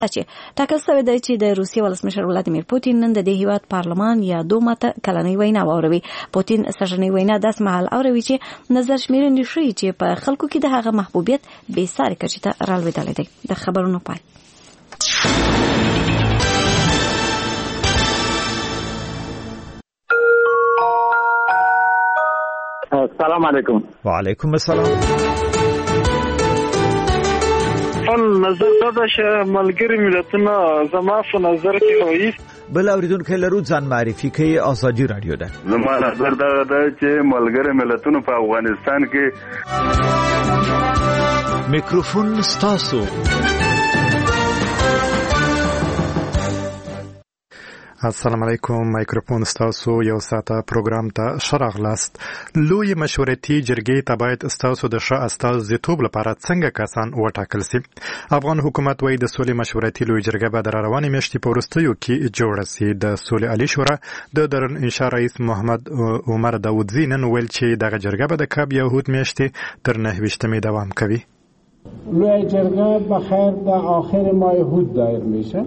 چې ټاکل شوی دی چې د روسیې ولسمشر ولادیمیر پوتین نن د دې هیواد پارلمان یا دومته کلنۍ وینا واوروي. پوتین سږنۍ وینا داس مهال اوروي چې نظر شمیرنې ښیي چې په خلکو کې د هغه محبوبیت بې ساري کچې ته رالوېدلی دی. د خبرونو پای. السلام علیکم. وعلیکم السلام. نظر دا چې ملګری ملتونه زما په نظر کې وایي بل اوریدونکو لرو ځان معرفي کوي. ازادي رادیو ده. زما نظر دا چې ملګری ملتونه په افغانستان کې میکروفون ستاسو. السلام علیکم. مایکروفون ستاسو یو ساعته پروګرام ته شراغلاست. لوی مشورتي جرګې ته باید ستاسو د ښه استازیتوب لپاره څنګه کسان وټاکل شي. افغان حکومت وايي د سولې مشورتي لوی جرګه به د روانې میاشتې په وروستیو کې جوړه شي. د سولې عالی شورا د درن انشا رئیس محمد عمر داودزی نن ویل چې دغه جرګه به د کاب یهود میاشتې تر 9 دوام کوي. لوی جرګه بخیر در آخر ماه یهود دایر میشه.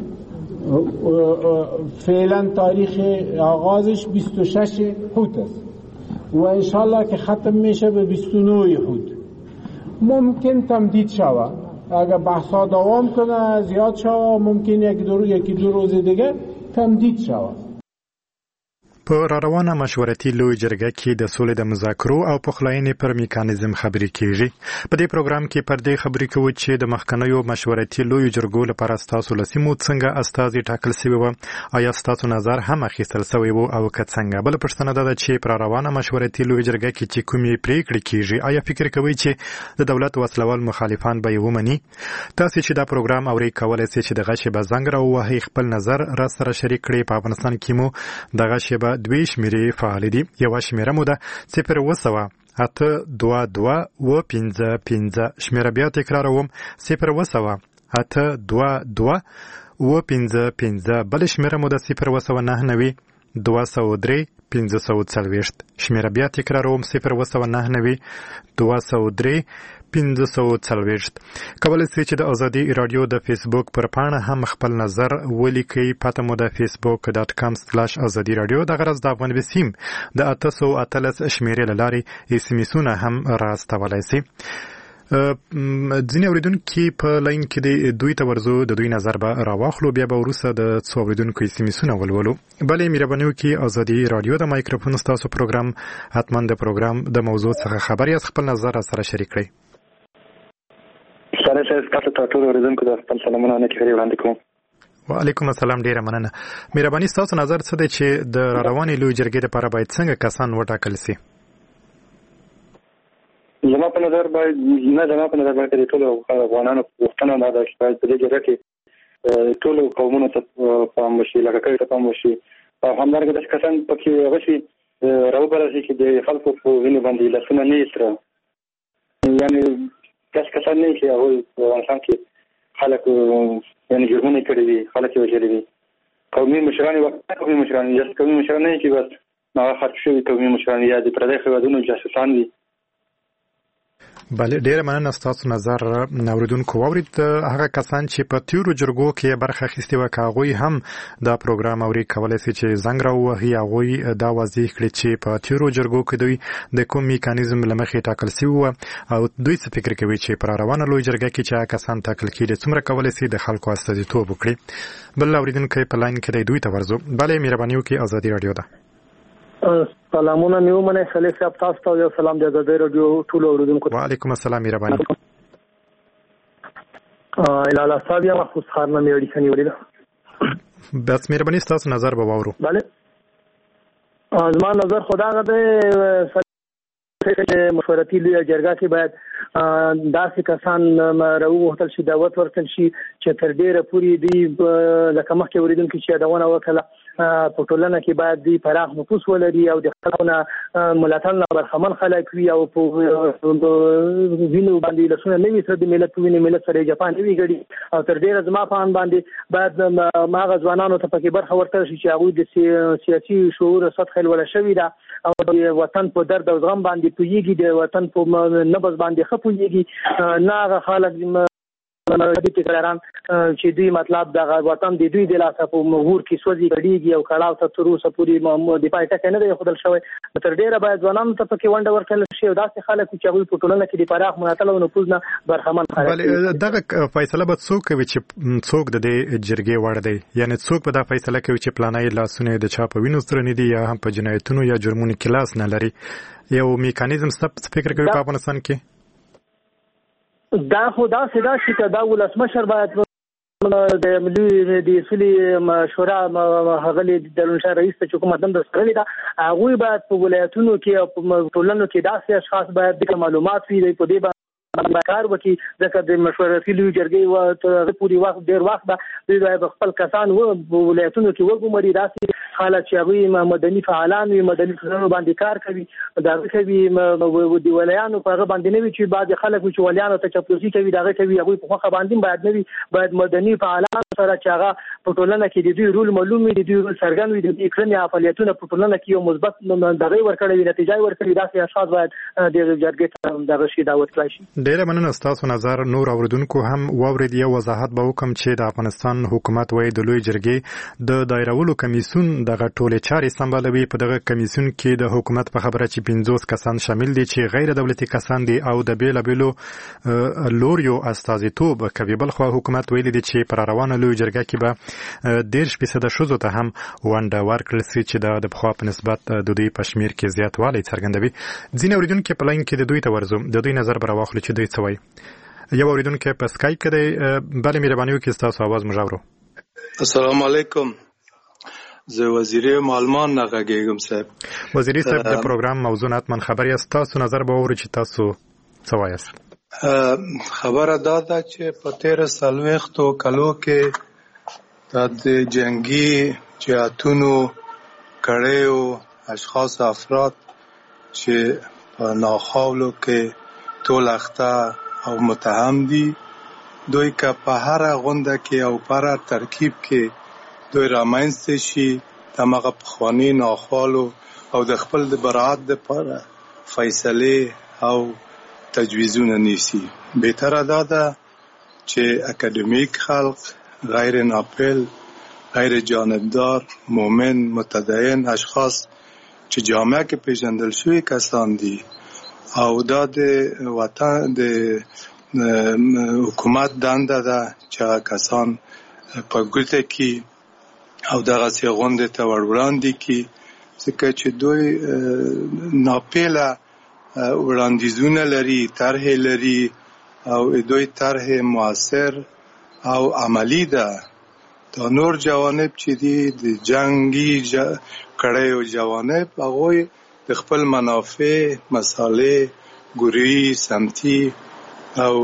فعلا تاریخ آغازش 26 حوت است و انشالله که ختم میشه به 29 حوت. ممکن تمدید شود اگر بحثا دوام کنه زیاد شود ممکن یکی دو روز دیگه تمدید شود. په روانه مشورتي لوی جرګه کې د سولې د مذاکرو او پخلاینې پر میکانیزم خبرې کیږي. په دې پروګرام کې پر دې خبرې کوو چې د مخکنیو مشورتي لوی جرګو لپاره تاسو لسیمو څنګه استازي ټاکل شوی و، آیا تاسو نظر هم اخیستل شوی و او که څنګه. بل پښتنه ده چې پر روانه مشورتي لوی جرګه کې چې کومې پریکړې کیږي آیا فکر کوئ چې د دولت وسلوال مخالفان به یې ومني؟ تاسو چې دا پروګرام اورئ کولای شئ چې دغه شی به زنګ راووهئ، خپل نظر را سره شریک کړئ. په افغانستان کې مو دغه شی به دوی شمیرې فعال دي. یو شمیره مو ده 0 8 2 2 و 5 5. شمیره بیا تکراروم 0 8 2 2 و 5 5. بل شمیره مو ده 0 203 540. شمیره بیا تکراروم 0 203 540. کولای شئ چې د ازادي رادیو د فیسبوک پر پاڼه هم خپل نظر ولیکئ. پته مو د facebook.com/azadi radio. د غرض د افغان بسیم د 813 شمیرې له لارې اسمیسونه هم راستولای شئ. ځینې اوریدونکي په لاین کې د دوی ته ورځو، د دوی نظر به راواخلو، بیا به وروسته د څو اوریدونکو اسمیسونه ولولو. بلې مهرباني وکړئ ازادي رادیو د مایکروفون ستاسو پروګرام حتما د پروګرام د موضوع څخه خبر یاست، خپل نظر سره شریک کړئ. سره تاسو ته ټول اوریدونکو د خپل سلامونه نه کړی وړاندې کوم. وعلیکم السلام. ډیره مننه. مهرباني تاسو نظر څه دی چې د روانې لوی جرګې لپاره باید څنګه کسان وټاکل شي؟ زما په نظر باید د ټولو افغانانو غوښتنه ده چې باید په دې جرګه کې ټولو قومونو ته پام وشي، لکه کړي ته پام وشي او همدارنګه داسې کسان پکې غشي راوبرل شي چې د خلکو په وینو باندې لاسونه نه ایستره، یعنې داسې کسان نه چې هغوی په افغانستان کې خلک یعنې جرمونه یې کړي وي، خلک یې وژلي وي. قومي مشران قومي مشران نه چې بس هغه خرڅ شوي قومي مشران یا د پردیو هېوادونو جاسوسان وي. بله، ډیره مننه. ستاسو نظر اوریدونکو واورید. هغه کسان چې په تیرو جرګو کې برخه اخیستې وه، که هغوی هم دا پروګرام اوري، کولی شي چې زنګ راووهي، هغوی دا واضح کړي چې په تیرو جرګو کې دوی د کوم میکانیزم له مخې ټاکل شوي وه او دوی څه فکر کوي چې پر روانه لوی جرګه کې چې هغه کسان ټاکل کېږي څومره کولی شي د خلکو استازیتوب وکړي. بل اوریدونکی په لاین کې دی، دوی ته ورځو. بله، مهرباني وکړئ، ازادي رادیو ده. سلامونه نیو منه خلیل صاحب، تاسو ته یو سلام د ازادي رادیو ټول اوریدونکو. وعلیکم السلام. مهرباني. الاله صاحب یا محفوظ خان نه میړی کني ولیدا. بس مهرباني تاسو نظر به واورو. بله، زما نظر خدا غته مشورتي لوی جرګه کې باید داسې کسان راووتل شي، دعوت ورکړل شي چې تر ډیره پورې دی لکه مخکې اوریدونکي چې یادونه وکړه په ټولنه کې باید دی پراخ نفوذ ولري او د خلکو ملاتړ نه برخمن خلک وي او په وینو باندې لاسونه نه وي سره د ملت په وینې ملت سره جاپان نه وي ګړي او تر ډیره زما په ان باندې باید ماغه ځوانانو ته پکې برخه ورکړل شي چې هغوی د سیاسي شعور سطح لوړه شوې ده او د وطن په درد او غم باندې پوهیږي، د وطن په نبض باندې ښه پوهیږي. نه هغه خلک د ټیکران چې دوی مطلب د وطن د دوی د لاسه په مغور کې سوځي کډیږي او کړهو ته تر اوسه پورې د پای ټکه نه دی خدل شوی تر ډیره باید ځوانانو ته پکې ونډه ورکړل شي او داسې خلک چې هغوی په ټولنه کې د پراخ مناطل او نفوذ نه برخمن بلې دغه فیصله به څوک کوي چې څوک د دې جرګې وړ دی یعنی څوک به دا فیصله کوي چې پلانای لاسونه د چا په وینو سره نه دي یا هم په جنایتونو یا جرمونو کې لاس نه لري یو میکانیزم څه فکر کوي په افغانستان کې دا خو دا سدا چې دا ولسمشر باید د ملي د اصولي مشوره هغه د لنشا رئیس ته حکومت هم درسره دا هغه باید په ولایتونو کې او په ټولنو کې داسې اشخاص باید د معلومات وي په دې کار وکړي ځکه د مشورتي لوی جرګې و پوری وخت ډیر وخت دوی د خپل کسان و ولایتونو کې وګوري داسې حالت چې هغه مدني فعالان وي مدني فعالانو باندې کار کوي دا کوي د ولایانو په هغه باندې نه وي چې بعض خلک چې ولایانو ته چپلوسي کوي دا کوي هغه په خو باندې باید نه وي باید مدني فعالان سره چې هغه په ټولنه کې د دوی رول معلوم وي د دوی رول څرګند وي د کړنې فعالیتونه په ټولنه کې یو مثبت دغه ورکړي نتیجه ورکړي داسې اشخاص باید د جرګې ته دغه شی دعوت کړي شي. ډیره مننه ستاسو نظر نور اوریدونکو هم واورید یو وضاحت به وکم چې د افغانستان حکومت وایي د لوی جرګې د دایرولو کمیسیون دغه ټولې چارې سمبالوي په دغه کمیسیون کې د حکومت په خبره چې 50 کسان شامل دي چې غیر دولتي کسان دي او د بیلابیلو لوریو استازیتوب کوي بل خو حکومت ویلي دي چې پر روانه لوی جرګه کې به 10% ښځو ته هم ونډه ورکړل شي چې د بخوا په نسبت د دوی په شمیر کې زیاتوالی څرګندوي. ځینې اوریدونکو په لاین کې د دوی ته ورزو د دوی نظر به راواخلو چې دوی څه وایي. یو اوریدونکو په اسکایپ کې دی بله مهرباني وکړئ ستاسو आवाज موږ اورو. السلام علیکم زه وزیری معلمان نغږیږم صاحب. وزیری صاحب د پروګرام موضوع ناتمن خبر یاست تاسو نظر به اورو چې تاسو څه وایاست. خبره دا ده چې په 13 کالو کې د جنگي جهاتونو کړیو اشخاص افراد چې په ناخوالو کې ټول اخته او متهم دي دوی که په هر غونډه کې او په هر ترکیب کې دوی رامنځته شي دغه پخواني ناخوالو او د خپل د برائت لپاره فیصله او تجویزونه نیسي. بهتره دا ده چې اکادمیک خلق غیر ناپل غیر جانبدار مؤمن متدین اشخاص چې جامعه کې پیژندل شوی کسان دي او دا د وطن د حکومت دنده ده چې کسان په ګوته کې او دغه څه غونډه ته وړاندې کې ځکه چې دوی ناپیله وړاندیزونه لري طرح لري او دوی طرح موثر او عملی ده. دا نور جوانب چې دي د جنگي کړیو جوانب هغوی د خپل منافع مصالح ګوري سمتي او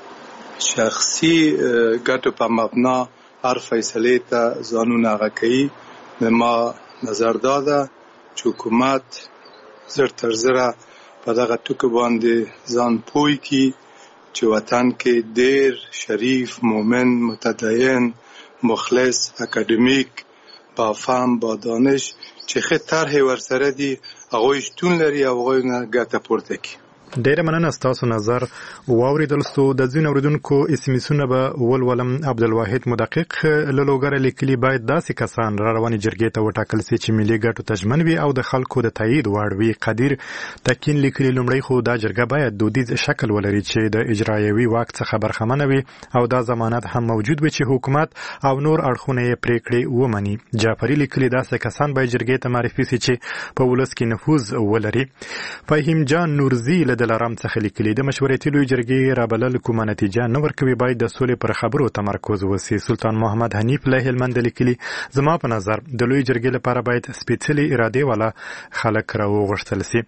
شخصي ګټو په مبنا هر فیصله ته ځانونه غکړي. ما نظر داده چې حکومت زر تر زره په دغه ټکو باندې ځان پوي کی چې وطن کې ډیر شریف مؤمن متدین مخلص اکادمیک با فهم با دانش چې ښه طرح ورسره دي هغوی شتون لري او هغوی نه ګټه پورته کوي. ډیره مننه ستاسو نظر واوریدل سو د ځینو اوریدونکو اسمسونه به ولولم. عبدالواحد مدقق لوګر لیکلي باید داسې کسان را روانې جرګې ته وټاکل سي چې ملي ګټو تضمن وي او د خلکو د تایید وړ وي. قدیر تکین لیکلي لومړی خو دا جرګه باید دودیز شکل ولري چې د اجرایوي واک څخه برخمنه وي او دا ضمانت هم موجود وي چې حکومت او نور اړخونه یې پریکړې ومني. جعفری لیکلي داسې کسان باید جرګې ته معرفي سي چې په ولس کې نفوذ ولري. فهیم جان نورزی دلارام څخه لیکلي د مشورتي لوی جرګې رابلل کومه نتیجه نه ورکوي باید د سولې پر خبرو تمرکز وسی. سلطان محمد حنیف له هلمند لیکلي زما په نظر د لوی جرګې لپاره باید سپیڅلي اراده والا خلک راوغښتل سي.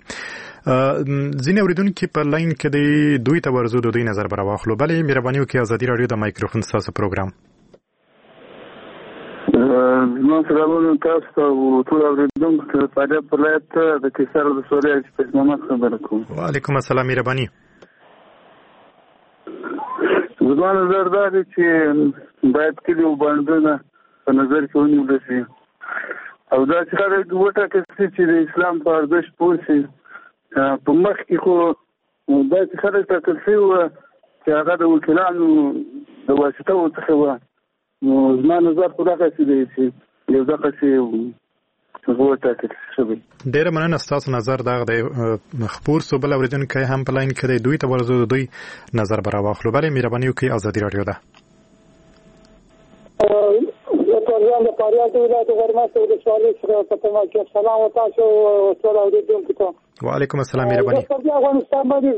ځینې اوریدونکي په لاین کې د دوی ته ورزو د دوی نظر به راواخلو. بلې مهرباني وکړئ ازادي راډیو د مایکروفون ستاسو پروګرام. زما سلامونه تاسو ته او ټول اوریدونکو ته په دې ولایت د کیسار د سوري چې محمد خبر کوم. وعلیکم السلام مهرباني. زما نظر دا دی چې باید کلیو باندې په نظر کې ونیول شي او دا چې خلک وټاکل شي چې د اسلام په ارزښت پوه شي. په مخ کې خو دا چې خلک ټاکل شوي وو چې هغه د وکیلانو د واسطه ورڅخه وه. نو زما نظر خو دغسې دی چې یو دغسې وټاکل شوی. ډېره مننه ستاسو نظر دغه دی. خپور سو بل اورېدونکی هم په لاین کې دی، دوی ته ورځو د دوی نظر به راواخلو. بلې مهرباني وکړئ، ازادي راډیو ده. د فاریاب ولایت غرماسته ولسوالۍ څخه په تمه کې سلام وتاسو ټول اورېدونکو ته. وعلیکم السلام. مهرباني. افغانستان باندې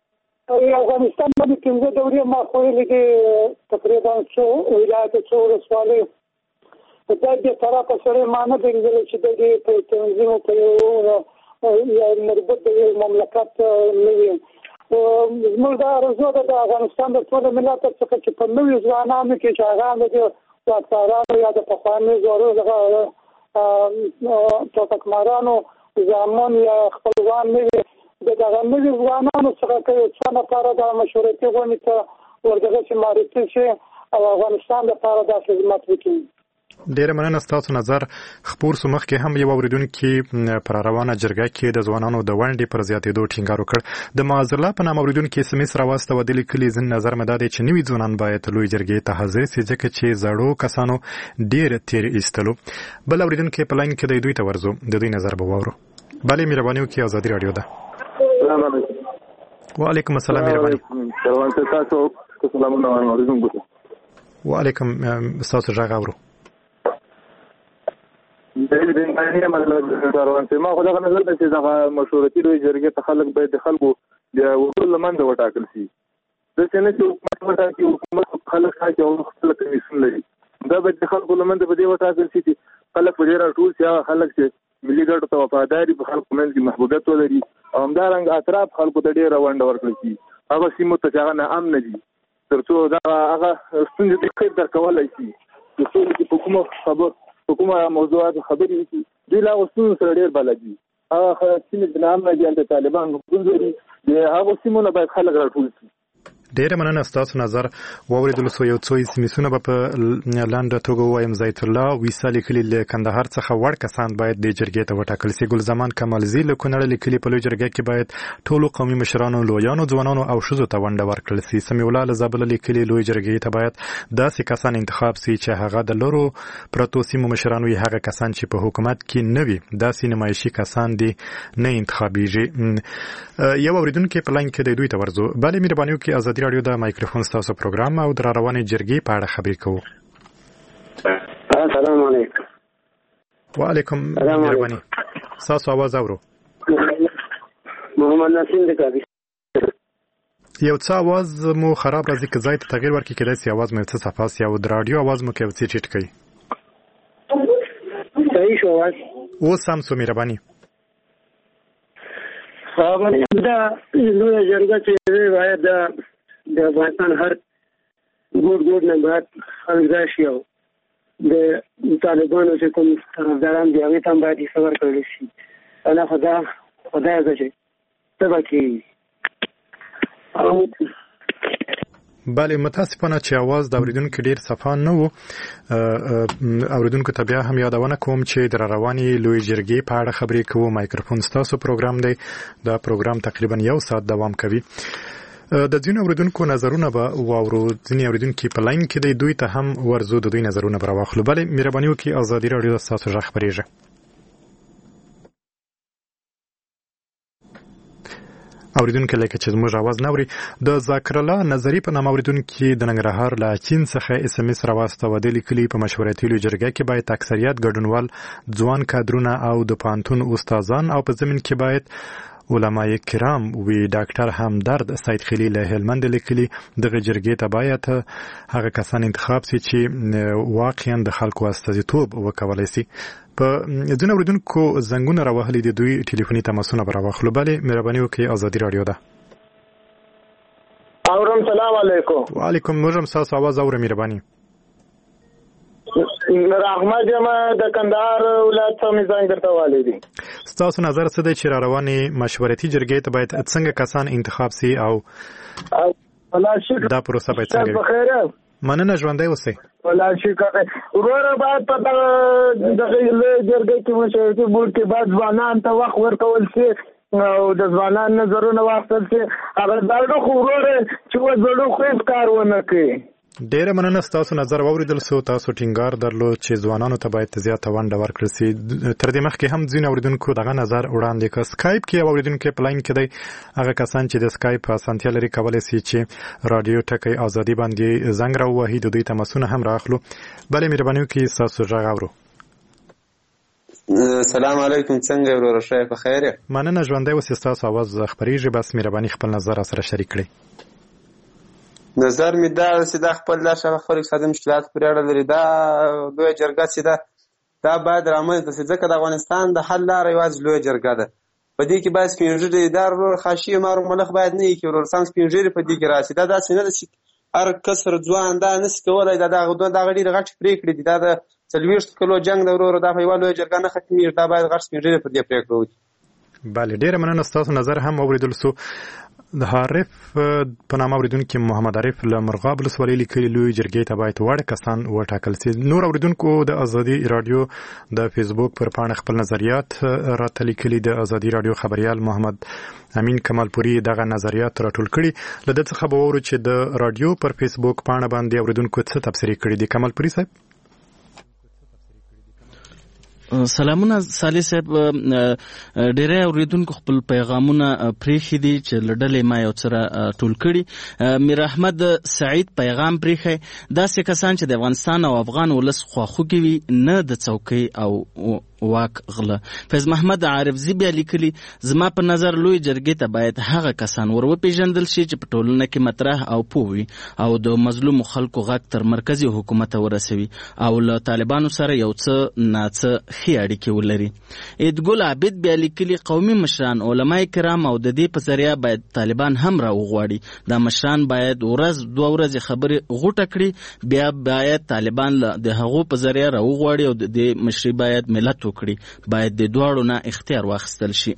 پنځه دورې ما خوړلې دي، تقریبا څو ولایت څو ولسوالۍ په دې طرفه سره ما نه دی لیدلی چې د دې په تنظیم په یو مربوط د یو مملکت نه وي. زموږ دا آرزو ده د افغانستان د ټول ملت څخه چې په نویو ځوانانو کې چې هغه د واکدارانو یا د پخوانیو زورو ټوپکمارانو زامن یا خپلوان نه وي، د دغه نویو ځوانانو څخه که یو څه لپاره د مشورتي غونډې ته وردغسې معرفي شي او افغانستان لپاره دا خدمت وکړي. ډېره مننه ستاسو نظر. خپور سو مخکې هم یو اورېدونکي پر روانه جرګه کې د ځوانانو د ونډې پر زیاتېدو ټینګار وکړ. د معاذالله په نام اورېدونکي SMS راواستوه. د لیکلي ځین نظر مې دا دی چې نوي ځوانان باید لوی جرګې ته حاضر سي، ځکه چې زړو کسانو ډېر تېر ایستلو. بل اورېدونکی په لاین کې دی، دوی ته ورځو، د دوی نظر به واورو. بلې مهرباني وکړئ، ازادي راډیو ده. وعلیکم السلام. مهرباني. وعلیکم ستاسو غږ اورو. ما خو دغه نظر ده چې دغه مشورتي لویې جرګې ته خلک باید د خلکو د وصول له منځه وټاکل شي. داسې نه چې حکومت وټاکي، حکومت خلک ټاکي او خپله کمیسیون لري. دا باید د خلکو له منځه په دې وټاکل شي چې خلک په دې راټول شي، هغه خلک چې ملي ګټو ته وفاداري، په خلکو منځ کې محبوبیت ولري او همدارنګه اطراف خلکو ته ډېره ونډه ورکړل شي. هغه سیمو ته چې هغه ناامنه دي، تر څو هغه ستونزې د خیر درکولی شي، د سولې چې په کومه موضوعات خبرې وکړي. دوی له هغو ستونزو سره ډېر بلد دي. هغه سیمې چې ناامنه دي، هلته طالبان حکومت لري، د هغو سیمو نه باید خلک راټول شي. ډېره مننه ستاسو نظر واورېدلو سو. یو څو SMS به په لنډه توګه ووایم. زیت الله ویسا لیکلي له کندهار څخه وړ کسان باید د جرګې ته وټاکل سي. ګلزمان کمالزي له کونړ لیکلي په لوی جرګه کې باید ټولو قومي مشرانو، لویانو، ځوانانو او ښځو ته ونډه ورکړل سي. سمیع الله له زابل لیکلي لوی جرګې ته باید داسې کسان انتخاب سي چې هغه د لرو پرتو سیمو مشرانو یې هغه کسان چې په حکومت کې نه وي، داسې نمایشي کسان دي نه انتخابیږي. یو اورېدونکی په لاین کې دی، دوی ته ورځو. بلې مهرباني وکړئ، ازادي راډیو د مایکروفون ستاسو پروګرام او د روانې جرګې په اړه خبرې کوو. السلام علیکم. وعلیکم مهرباني. ستاسو आवाज اورو. محمد نسیم د کابل. یو څه आवाज مو خراب راځي، که ځای ته تغیر ورکړئ کېدای سي आवाज مو څه صفاس یا د رادیو आवाज مو کې څه ټیټ کړئ. صحیح شو आवाज. اوس هم سو مهرباني. دا لویه جرګه چې باید د افغانستان هر ګوټ نه باید خلک راشي او د طالبانو چې کوم طرفداران دي هغې ته هم باید حصه ورکړل شي. نه خدای ده چې څه به کېږي. بله، متاسفانه چې आवाज د اوریدونکو ډیر صفا نه و. اوریدونکو ته بیا هم یادونه کوم چې د رواني لوی جرګې په اړه خبرې کوو. مایکروفون ستاسو پروګرام دی. دا پروګرام تقریبا 1 ساعت دوام کوي. د ځینو اوریدونکو نظرونه به واورو. ځینې اوریدونکي په لاین کې دی، دوی ته هم ورځو، د دوی نظرونه به راواخلو. بله مهرباني وکړئ، ازادي راډیو د ستاسو غږ خپرېږي. اوریدونکو لکه چې زموږ आवाज نه اوري. د ذاکر الله نظری په نام اوریدونکو د ننګرهار له چین څخه SMS راواستوه. د لیکلي په مشورتي لوی جرګه کې باید اکثریت ګډونوال ځوان کادرونه او د پانتون استادان او په زمين کې باید علماء کرام وی. ډاکټر همدرد سید خلیل هلمند لیکلي دغه جرګې ته باید هغه کسان انتخاب سي چې واقعا د خلکو استازیتوب وکولای سي. په ځینو اوریدونکو زنګونه راوهلي دي، دوی ټلیفوني تماسونه راوخلو. بلې مهرباني وکړئ، ازادي راډیو ده. اورم. سلام علیکم. وعلیکم. موږ هم تاسو आवाज اورو. مهرباني. رحمت جمع د کندهار ولایت څخه ځان درته والي دي. ستاسو نظر څه دی چې را روانې مشورتي جرګې ته باید څنګه کسان انتخاب سي او دا پروسه باید څنګه وي؟ مننه، ژوندی اوسئ. ولا شي کوي وروره باید په دغه جرګې کې مشورتي بورډ کې باید ځوانان ته وخت ورکول شي او د ځوانان نظرونه واخیستل شي. هغه زړو خو وروره چې زړو خو هیڅ کار ونه کوي. ډیره مننه تاسو نظر واوریدل سو تاسو ټینګار درلود چې ځوانانو ته باید زیاته ونډه ورکړل شي تر دې مخکې هم ځینې اوریدونکو دغه نظر وړاندې کړ سکایپ کې اوریدونکو په لاین کې دی هغه کسان چې د سکایپ اسانتیا لري کولای شي چې رادیو ټکی ازادي باندې زنګ راوهي د دوی تماسونه هم راخلو بلې مهرباني وکړئ تاسو غږ اورو السلام علیکم څنګه ورور شه په خیر مننه ژوندۍ اوسې تاسو आवाज خبريږي بس مهرباني خپل نظر سره شریک کړئ نظر می دا چې د خپل لاشه خپل اقتصادي مشکلات پرې اړه لري دا لوی جرګه چې دا باید رامنځته شي ځکه د افغانستان د حل لاره یوازې لوی جرګه ده په دې کې باید سپینږیري ادارو خاصي مارو ملخ باید نه کې ورور سم سپینږیري په دې کې راشي دا داسې نه ده چې هر کسر ځوان دا نس کولای دا غړي غټ پریکړې دي دا د 40 کلو جنگ د ورور دا په یو لوی جرګه نه ختمېږي دا باید غټ سپینږیري پر دې پریکړه وکړي بله ډیره مننه تاسو نظر هم اوریدل سو د عارف په نامه اوریدونکو محمد عارف له مرغاب ولسوالۍ لیکلي لوی جرګې ته باید وړ کسان وټاکل شي نور اوریدونکو د ازادي رادیو د فیسبوک پر پاڼه خپل نظریات راته لیکلي د ازادي رادیو خبريال محمد امین کمالپوري دغه نظریات راټول کړي لدې څخه به ورو چې د رادیو پر فیسبوک پاڼه باندې اوریدونکو څه تبصرې کړي دي کمالپوري صاحب سلامونه صالح صاحب ډیره اوریدونکو خپل پیغامونه پریخي دي چې لړلې ما یو سره ټول کړي میر احمد سعید پیغام پریخي داسې کسان چې د افغانستان او افغان ولس خواخوږي وي نه د څوکۍ او واک غله فیض محمد عارف زیبیا لیکلی زما په نظر لوی جرګې ته باید هغه کسان وروپېژندل شي چې په ټولنه کې مطرح او پوي او د مظلوم خلکو غږ تر مرکزی حکومت ورسوي او له طالبانو سره یو څه ناڅه خي اړیکې ولري ادګل عابد بیا لیکلی قومي مشران علماء کرام او د دې په ذریعہ باید طالبان هم راوغواړي دا مشران باید ورځ دوه ورځې خبرې غوټه کړي بیا باید طالبان د هغو په ذریعہ راوغواړي او د مشري باید ملت وکړي باید د دواړو نه اختیار واخیستل شي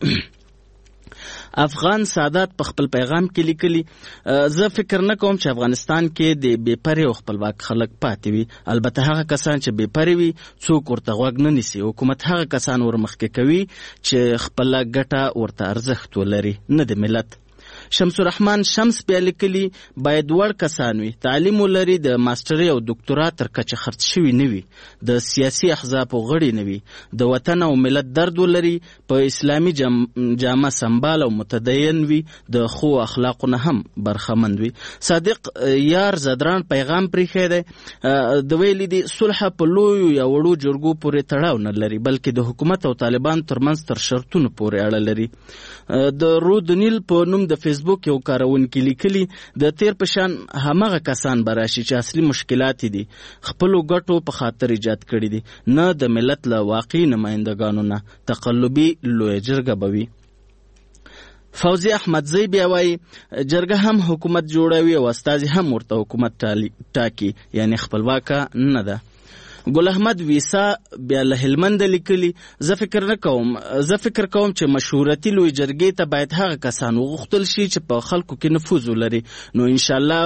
افغان سعادت په خپل پیغام کې لیکلي زه فکر نه کوم چې افغانستان کې د بې پرې او خپلواک خلک پاتې وي البته هغه کسان چې بې پرې وي څوک ورته غوږ نه نیسي حکومت هغه کسان ورمخکې کوي چې خپله ګټه ورته ارزښت ولري نه د ملت شمس الرحمن شمس بیا لیکلي باید وړ کسان وي تعلیم ولري د ماستري او دکتورا تر کچه خرڅ شوي نه وي د سیاسي احزابو غړي نه وي د وطن او ملت درد ولري په اسلامي جامه سمبال او متدین وي د خو اخلاقو نه هم برخمند وي صادق یار زدران پیغام پریښی دی د ویلي دي صلح په لویو یا وړو جرګو پورې تړاو نه لري بلکې د حکومت او طالبان ترمنځ تر شرطونو پورې اړه لري د رودنیل په نوم د فیسبوک یو کارونکي لیکلي د تیر په شان همغه کسان براشي چې اصلي مشکلات دي خپلو ګټو په خاطر ایجاد کړي دي نه د ملت له واقعي نمایندګانو نه تقلبي لوی جرګه بوي فوزی احمدزی بیا وایي جرګه هم حکومت جوړوي او استازي هم ورته حکومت ټاکي یعنی خپلواکه نه ده ګل احمد ویسا بیا له هلمند لیکلي زه فکر کوم چې مشورتي لوی جرګې ته باید هغه کسان وغوښتل شي چې په خلکو کې نفوذ ولري نو ان شاء الله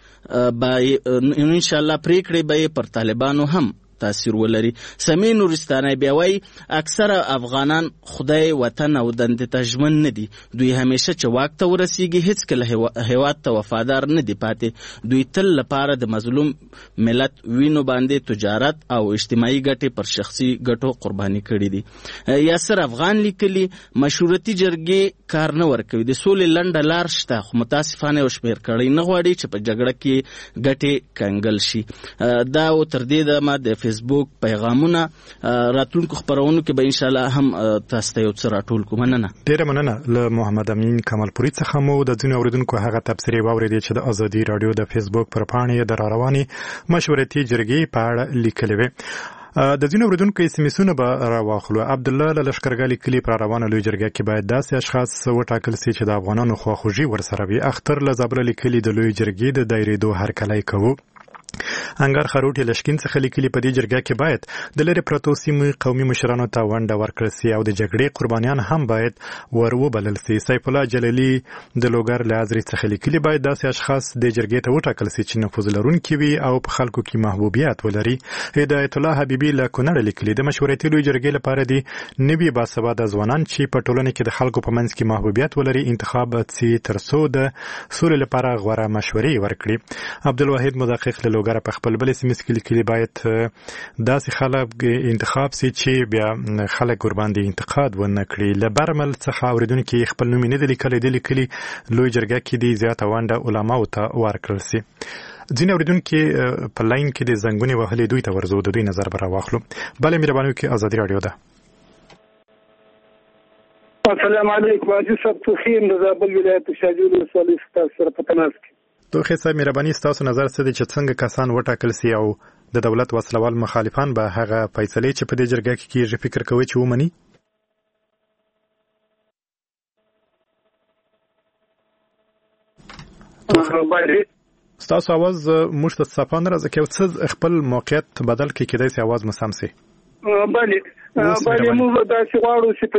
پریکړې به پر طالبانو هم تاثیر ولري سمین نورستاني بیا وایي اکثره افغانان خدای وطن او دندې ته ژمن نه دي دوی همیشه چې واک ته ورسیږي هیڅ کله هیواد ته وفادار نه دي پاتې دوی تل لپاره د مظلوم ملت وینو باندې تجارت او اجتماعي ګټې پر شخصي ګټو قرباني کړي دي یاسر افغان لیکلي مشورتي جرګې کار نه ورکوي د سولې لنډه لار شته خو متاسفانه یو شمېر کړۍ نه غواړي چې په جګړه کې ګټې کنګل شي دا او تر دې دمه د فیسبوک پیغامونه راتلونکو خبرونو کې به ان شاء الله هم تاسو ته یو څه راټول کوم مننه ډیره مننه له محمد امین کمالپوري څخه مو د ځینو اوریدونکو هغه تبصرې واورېدې چې د ازادي رادیو د فیسبوک پر پاڼې د رواني مشورتي جرګې په اړه لیکلي وي د ځینو اوریدونکو اسمسونه به راواخلو عبد الله له لشکرګالي کلی پر روانه لوی جرګه کې باید داسې اشخاص وټاکل شي چې د افغانانو خواخوږي ورسره وي اختر له زابل لیکلي د لوی جرګې د دایرېدو هرکلی کوو انګار خروټي لشکین څخه لیکلي په دې جرګه کې باید د لری پروتو سیمې قومي مشرانو ته ونډه ورکړل شي او د جګړې قربانیان هم باید وروبلل شي سیف الله جلالی د لوګر لازري څخه لیکلي باید داسې اشخاص د جرګې ته وټاکل شي چې نفوذ لرونکي وي او په خلکو کې محبوبیت ولري هدایت الله حبیبي له کونړ لیکلي د مشورتي لوی جرګې لپاره دي نوي باسواده ځوانان چې په ټولنه کې د خلکو په منځ کې محبوبیت ولري انتخاب شي ترڅو د سولې لپاره غوره مشورې ورکړي عبدالواحد مدقق له جوګر په خپل بل سیمه کې لیکلي باید داسې خلک انتخاب سي چې بیا خلک ور باندې انتقاد ونه کړي. له برمل څخه اوریدونکو خپل نوم نه لیکلي لوی جرګه کې د زیاته ونده علماو ته ورکړل سي. ځینې اوریدونکو په لاین کې د زنګونې وهلې دوی ته ورزو د دوی نظر بر واخلو. بل مهرباني وکړئ ازادي رادیو ده. السلام علیکم. حاجی صاحب توخیم د زابل ولایت شاجور ولسوالۍ سره په تماس کې. توخی صاحب مهرباني ستاسو نظر څه دی چې څنګه کسان وټاکل سي او د دولت وسلوال مخالفان به هغه فیصلې چې په دې جرګه کې کیږي فکر کوي چې ومني؟ ستاسو आवाज موږ ته صفان راځي چې څه خپل موقعیت بدل کې کېدای سي आवाज مسام سي. بله موږ دا چې غواړو چې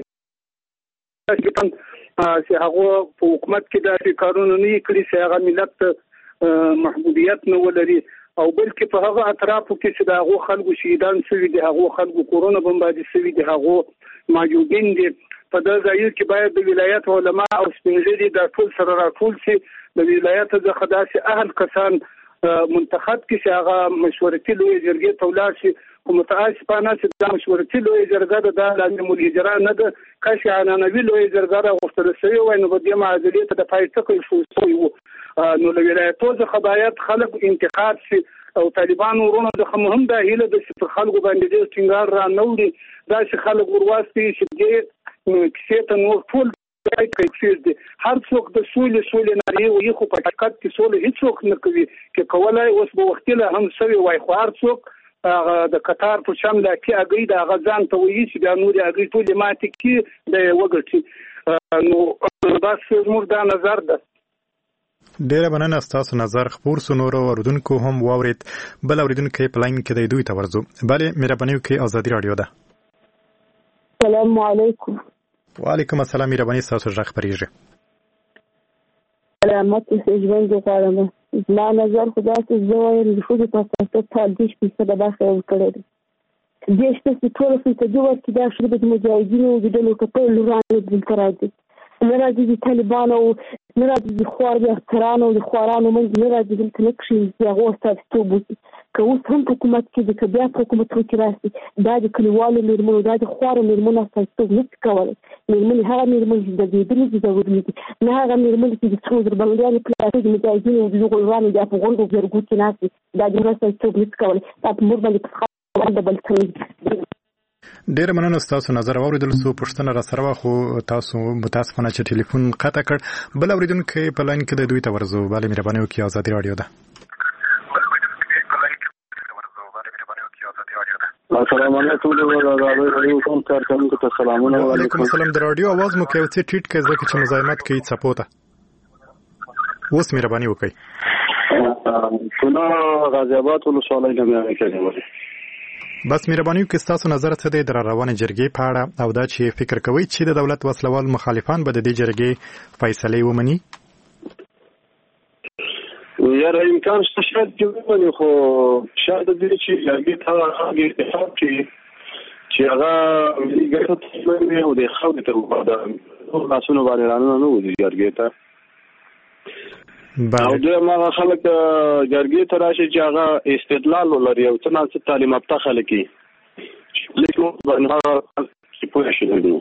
هغه په حکومت کې د کارونو نه کړی چې هغه ملت محبوبیت نه ولري او بلکې په هغه اطرافو کې چې د هغه خلکو شهیدان شوي دي هغه خلکو کورونا بمباري شوي دي هغه موجودین دي په دغه ځای کې باید د ولایت علما او سپینږیري د ټول سره راټول شي د ولایت څخه داسې اهل کسان منتخب کې چې هغه مشورتي لوی جرګې ته ولاړ شي. خو متاسفانه چې دا مشورتي لوی جرګه د لازم الهجره نه ده کاشي عنانوي لوی جرګه راغوښتل شوی وای نو د معادلې ته د پای ټکی شوی وو. نو له ولایتو څخه باید خلک انتخاب شي او طالبان ورونه د هم د هیله د چې خلکو باندې د ټینګار را نوړي دا چې خلک ورواستي چې دې کیسه ته نور ټول هر څوک د سولې نه یو خو په حقیقت کې سولې هیڅوک نه کوي چې کولای اوس به وختله هم سوي وای خو هر څوک د قطار په شمله کې اګي د غزان ته وایي چې د نور اګي ټول ماته کې د وګړي نو بس موږ دا نظر ده. ډیره مننه ستاسو نظر خبر سنورو اوردونکو هم واورید. بل اوریدونکو په لاین کې د دوی ته ورزو. بله مهرباني وکړئ ازادي رادیو ده. السلام علیکم. وعلیکم السلام مهرباني ستاسو ژغ خبرېږي. سلامت اوسئ ژوند غواړم. زما نظر خدا چې زه وایم د ښځو په اساس ته 30% برخه ورکړې ده. 30% ټول فیصدي ورکړي دا ښځې د مجاهدینو د ډلو کتل وړاندې دلته راځي. نه راځي د طالبانو نه راځي د خوار د اخترانو د خوارانو منځ نه راځي دلته نه کښېني هغه استازیتوب وکړي. که اوس هم په حکومت کې دي که بیا په حکومت کې راشي دا د کلیوالو مېرمنو دا د خوارو مېرمنو استازیتوب نشي کولی. مېرمنې هغه مېرمنې چې ځګېدلې دي ضروري دي نه هغه مېرمنې چې د څو زر بنګیانې پلاسې د مجاهدینو د دغو وړاندې دا په غونډو جرګو کې ناست دي دا د استازیتوب نشي کولی. دا په موږ باندې په خلکو بل کوي. ډیره مننه ستاسو نظر واوریدل سو پښتنه را سره خو تاسو متاسفانه چې ټلیفون قطع کړ. بل اوریدونکو په لاین کې د دوی ته ورزو. بل مهرباني وکړئ ازادي رادیو ده. السلام علیکم کارکونکو ته سلامونه. وعلیکم السلام. د رادیو आवाज مو کوي چې ټیټ کې ځکه چې مزاحمت کوي سپوته. اوس مهرباني وکړئ. څنګه غازی آباد ولسوالۍ نه مې کېږي. بس مهرباني وکړئ ستاسو نظر څه دی د روانې جرګې په اړه او دا چې فکر کوئ چې د دولت وسلوال مخالفان به د دې جرګې فیصلې ومني؟ یاره امکان شته شاید چې ومني خو شاید د دې چې جرګې ته هغه انتخاب چې هغه ملي ګټو ته وي او د خلکو ته وباده لاسونه باندې رانه نه وځي جرګې ته او د ما خلک جرګې ته راشي چې هغه استدلال ولري او څنګه تعلیم یافته خلک لیکن باندې چې پوه شي.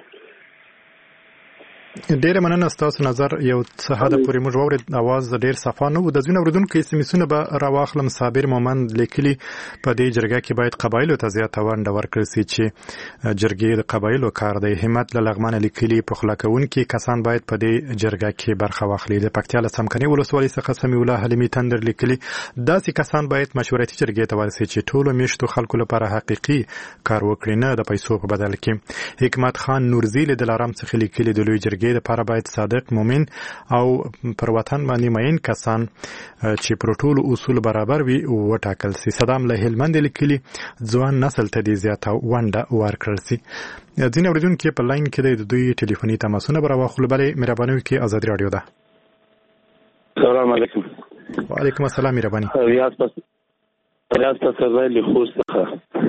ډیره مننه ستاسو نظر یو څه حد پورې موږ واورید. आवाज ډیر صفا نه و. د ځینو اوریدونکو سیمسونه به راواخلم. صابر مومند لیکلي په دې جرګه کې باید قبایلو ته زیاته ونډه ورکړل شي چې جرګې د قبایلو کار دی. همت له لغمانه لیکلي پخلا کوونکي کسان باید په دې جرګه کې برخه واخلي. د پکتیا له سمکني ولسوالۍ څخه سمیع الله حلیمي تندر لیکلي داسې کسان باید مشورتي جرګې ته ورسي چې ټولو میشتو خلکو لپاره حقيقي کار وکړي نه د پیسو په بدل کې. حکمت خان نورزی له دلارام څخه لیکلي د لوی جرګې د لپاره باید صادق مؤمن او پر وطن باندې مین کسان چې پر ټولو اصول برابر وي وټاکل شي. صدام له هلمند لیکلي ځوان نسل ته دې زیاته ونډه ورکړل شي. ځینې اوریدونکو په لاین کې د دوی ټلیفوني تماسونه براواخلو. بلې مهرباني وکړئ ازادي رادیو ده. السلام علیکم. وعلیکم السلام مهرباني. ریاض پسرلی له خوسته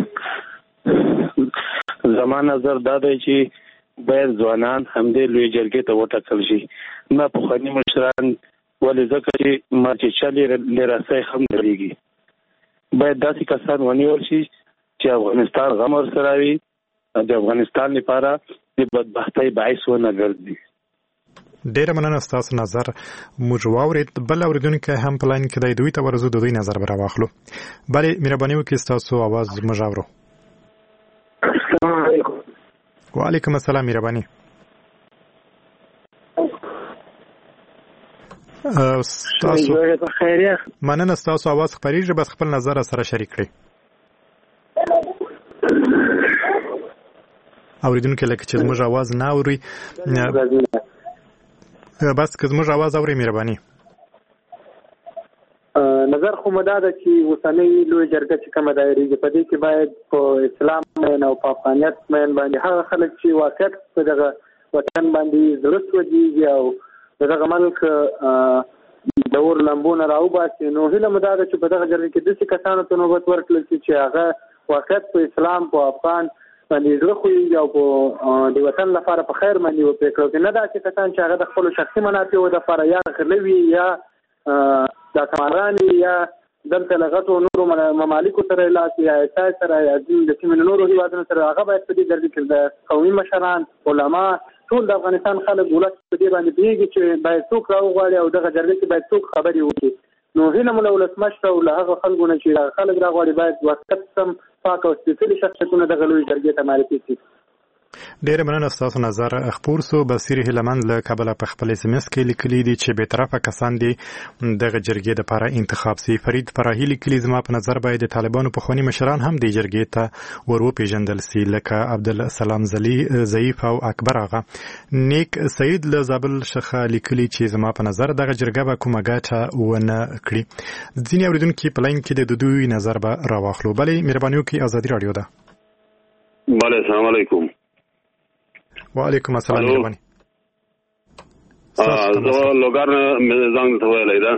زمان نظر دا دی چې باید ځوانان همدې لوی جرګې ته وټاکل شي. نه پخواني مشران ولې ځکه چې ما چې چلې لراسۍ هم درېږي باید داسې کسان ونیول شي چې افغانستان غم ورسره وي، د افغانستان لپاره د بدبختۍ باعث ونه ګرځي. ډیره مننه ستاسو نظر موږ واورید. بل اوریدونکی هم په لاین کې دی، دوی ته ورزو د دوی نظر به راواخلو. بلې مهرباني وکړئ ستاسو اواز موږ اورو. السلام علیکم. وعلیکم السلام. مهرباني. ستاسو مننه ستاسو اواز خپریږي، بس خپل نظر سره شریک کړئ. اوریدونکو لکه چې زموږ اواز نه اوري، بس که زموږ اواز اوري مهرباني. نظر خو مدا ده چې اوسنۍ لوی جرګه چې کومه دایریږي په دې کې باید په اسلام او په افغانیت باندې هغه خلک چې واقعیت په دغه وطن باندې زړه سوځي او دغه ملک د اور لمبونه راوباسي، نو هیله مدا ده چې په دغه جرګه کې داسې کسانو ته نوبت ورکړل شي چې هغه واقعیت په اسلام په افغان باندې زړه خوږي او د وطن لپاره په خیر باندې وپېکړو، نه دا چې کسان چې هغه د خپل شخصي منافعو لپاره یا غلوي یا د کمرانی یا دلته لغتو نورو ممالکو سره لاس یا اساس سره یا د سیمې نورو هیوادونو سره هغه باید په دې جرګه کې د قومي مشران، علما، ټول د افغانستان خلک ولس په دې باندې پیږي چې باید څوک راوغواړي او دغه جرګه کې باید څوک خبرې وکړي. نو هیله مو له ولسمشر او له هغه خلکو نه چې خلک راغواړي باید وخت سم پاک او سپېڅلي شخصیتونه دغه لوی جرګې ته معرفي کړي. ډېر مننه ستاسو نظر خپور سو. بصیر هلمند له کابل په خپل SMS کې لیکلي دي چې به طرفه کسان دي دغه جرګې د لپاره انتخاب سي. فرید فراهی لیکلي زما په نظر باید د طالبانو په خواني مشران هم د جرګې ته وروپیژندل سي لکه عبدالسلام ضعیف او اکبر آغا. نیک سعید له زابل څخه لیکلي چې زما په نظر دغه جرګه به کومه ګټه ونه کړي. ځینې اوریدونکو په لاین کې د دوی نظر به راواخلو. بلې مهرباني وکړئ، ازادي رادیو ده. بله السلام علیکم. وعلیکم السلام. مهرباني. زه لوګر زنګ ته ویلای دا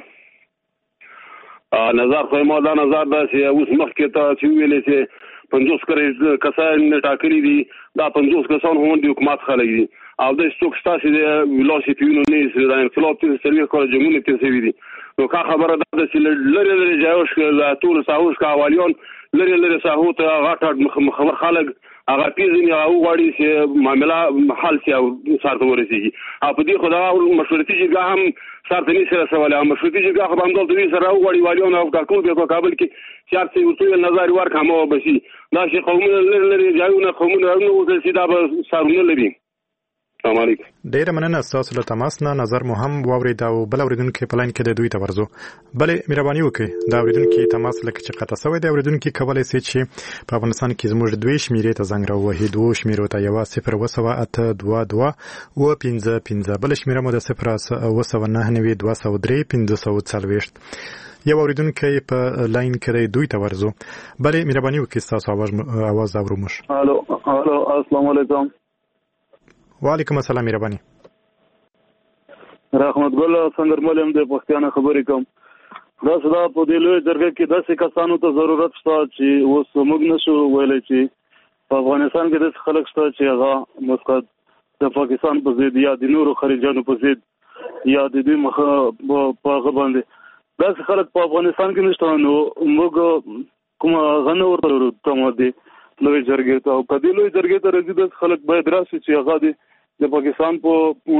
نظر خو ما دا نظر دا چې اوس مخکې ته چې ویلې چې 50 کسان ټاکلي دي، دا 50 کسان هم د حکومت خلک دي او د څوک ستاسو د ولاسي پیونو نه د انقلاب ته سروي کول جمهوریت ته سوي دي. نو کا خبره ده چې لری جایوش ټول ساحوش کا والیون لری ساحو ته غاټ مخبر خلک هغه پیژني او غواړي چې معاملې حل شي او سارته ورسیږي. او په دې خدا مشورتي جګه هم سارته نشي رسولای. مشورتي جګه هم دلته وی سره غواړي والیون او ټاکو په کابل کې چار څه ورته نظر ورکامو بشي دا چې قومونه لری ځایونه قومونه نو چې دا به سارونه لري. السلام علیکم. ډیره مننه تاسو له تماس نه. نظر مو هم واورید او بل اوریدونکو په لاین کې د دوی ته ورزو. بلې مهرباني وکړئ دا اوریدونکو تماس لکه چې قطع شوی دی اوریدونکو کولای شي چې په افغانستان کې زموږ دوی شمیرې ته زنګ راوهي. دوه شمیرو ته 00822 و 55 بل شمیره مو د 0799203 یو اوریدونکو په لاین کې دوی ته ورزو. بلې مهرباني وکړئ تاسو اواز اورو مش. الو السلام علیکم. وعلیکم السلام. مهرباني. رحمت ګل څنګه مولم د پښتانه خبرې کوم. دا صدا په دې لوی جرګه کې داسې کسانو ته ضرورت شته چې اوس موږ نشو ویلای چې په افغانستان کې داسې خلک شته چې هغه مسقط د پاکستان په ضد یا د نورو خارجانو په ضد یا د دې مخه په هغه باندې داسې خلک په افغانستان کې نشته. نو موږ کوم غنه ورته ورته دي لوی جرګې ته او کدی لوی جرګې ته راځي د خلک باید راشي چې هغه د پاکستان په